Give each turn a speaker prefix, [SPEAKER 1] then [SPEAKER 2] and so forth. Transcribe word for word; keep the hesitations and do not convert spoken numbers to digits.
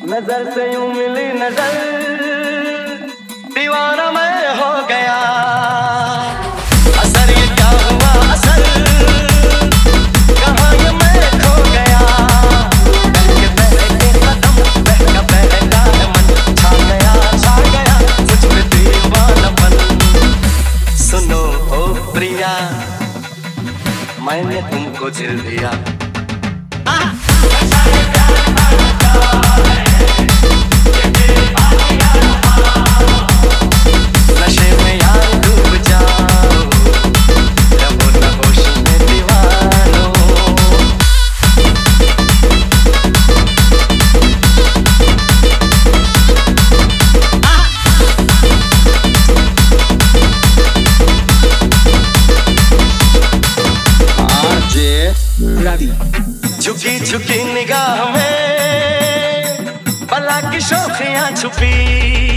[SPEAKER 1] नजर से यूं मिली नजर, दीवाना मैं हो गया। असर ये क्या हुआ असर, कहाँ ये मैं खो गया। बहके बहके कदम, बहका बहका मन, छा गया छा गया मुझ पे दीवानापन। सुनो ओ प्रिया, मैंने तुमको दिल दिया। नशे में यार डूब जाओ, रहो न होश में दीवानो।
[SPEAKER 2] आरजे रवि।
[SPEAKER 1] झुकी झुकी निगाह में बला की शोखियां छुपी,